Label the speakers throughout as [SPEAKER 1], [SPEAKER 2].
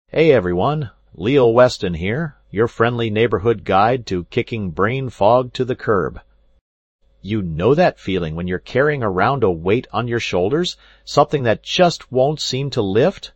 [SPEAKER 1] Hey everyone, Leo Weston here, your friendly neighborhood guide to kicking brain fog to the curb. You know that feeling when you're carrying around a weight on your shoulders, something that just won't seem to lift?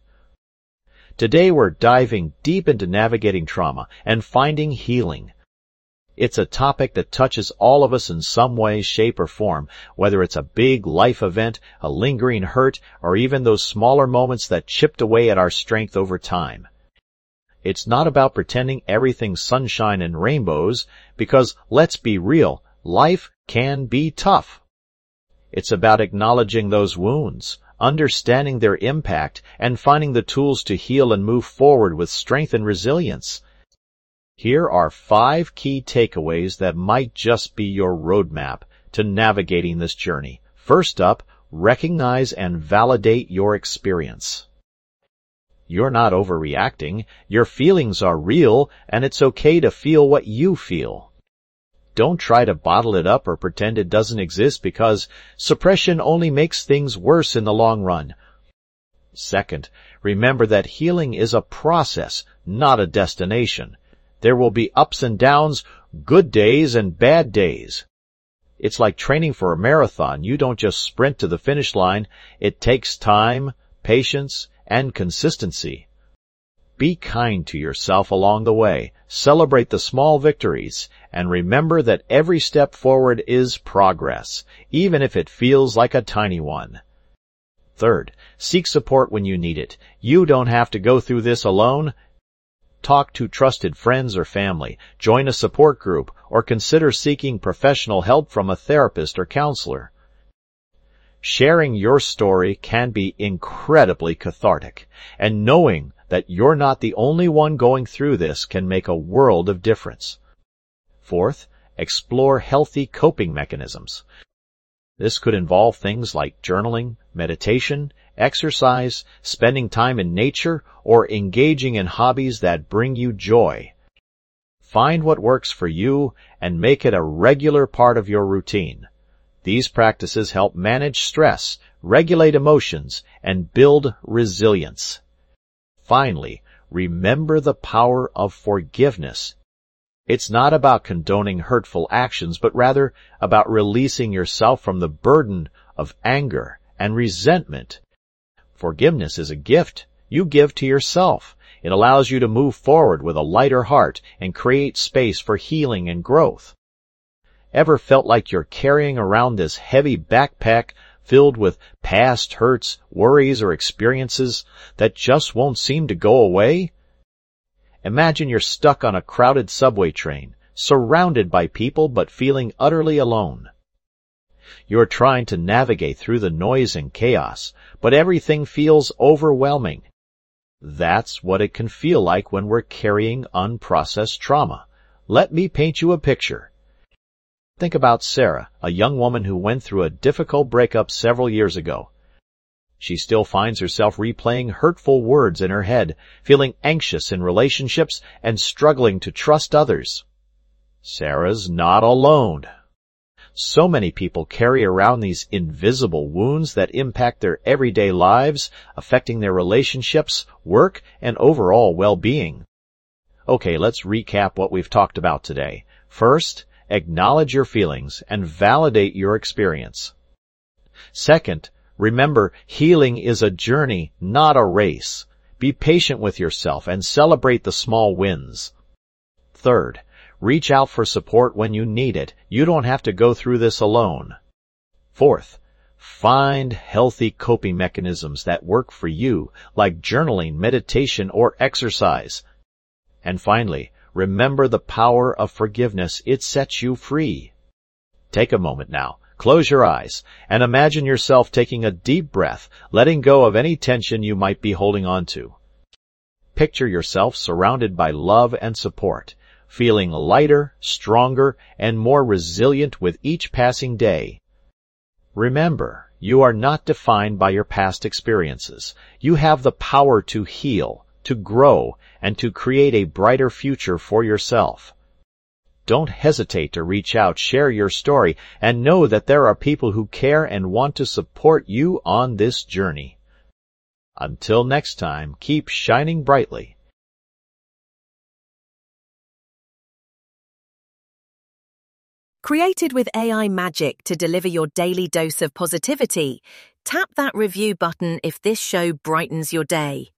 [SPEAKER 1] Today we're diving deep into navigating trauma and finding healing. It's a topic that touches all of us in some way, shape, or form, whether it's a big life event, a lingering hurt, or even those smaller moments that chipped away at our strength over time. It's not about pretending everything's sunshine and rainbows, because, let's be real, life can be tough. It's about acknowledging those wounds, understanding their impact, and finding the tools to heal and move forward with strength and resilience. Here are 5 key takeaways that might just be your roadmap to navigating this journey. First up, recognize and validate your experience. You're not overreacting. Your feelings are real, and it's okay to feel what you feel. Don't try to bottle it up or pretend it doesn't exist, because suppression only makes things worse in the long run. Second, remember that healing is a process, not a destination. There will be ups and downs, good days and bad days. It's like training for a marathon. You don't just sprint to the finish line. It takes time, patience, and consistency. Be kind to yourself along the way. Celebrate the small victories, and remember that every step forward is progress, even if it feels like a tiny one. Third, seek support when you need it. You don't have to go through this alone. Talk to trusted friends or family, join a support group, or consider seeking professional help from a therapist or counselor. Sharing your story can be incredibly cathartic, and knowing that you're not the only one going through this can make a world of difference. Fourth, explore healthy coping mechanisms. This could involve things like journaling, meditation, exercise, spending time in nature, or engaging in hobbies that bring you joy. Find what works for you and make it a regular part of your routine. These practices help manage stress, regulate emotions, and build resilience. Finally, remember the power of forgiveness. It's not about condoning hurtful actions, but rather about releasing yourself from the burden of anger and resentment. Forgiveness is a gift you give to yourself. It allows you to move forward with a lighter heart and create space for healing and growth. Ever felt like you're carrying around this heavy backpack filled with past hurts, worries, or experiences that just won't seem to go away? Imagine you're stuck on a crowded subway train, surrounded by people but feeling utterly alone. You're trying to navigate through the noise and chaos, but everything feels overwhelming. That's what it can feel like when we're carrying unprocessed trauma. Let me paint you a picture. Think about Sarah, a young woman who went through a difficult breakup several years ago. She still finds herself replaying hurtful words in her head, feeling anxious in relationships, and struggling to trust others. Sarah's not alone. So many people carry around these invisible wounds that impact their everyday lives, affecting their relationships, work, and overall well-being. Okay, let's recap what we've talked about today. First, acknowledge your feelings and validate your experience. Second, remember, healing is a journey, not a race. Be patient with yourself and celebrate the small wins. Third, reach out for support when you need it. You don't have to go through this alone. Fourth, find healthy coping mechanisms that work for you, like journaling, meditation, or exercise. And finally, remember the power of forgiveness. It sets you free. Take a moment now. Close your eyes and imagine yourself taking a deep breath, letting go of any tension you might be holding on to. Picture yourself surrounded by love and support, feeling lighter, stronger, and more resilient with each passing day. Remember, you are not defined by your past experiences. You have the power to heal, to grow, and to create a brighter future for yourself. Don't hesitate to reach out, share your story, and know that there are people who care and want to support you on this journey. Until next time, keep shining brightly
[SPEAKER 2] Created with AI magic to deliver your daily dose of positivity, tap that review button if this show brightens your day.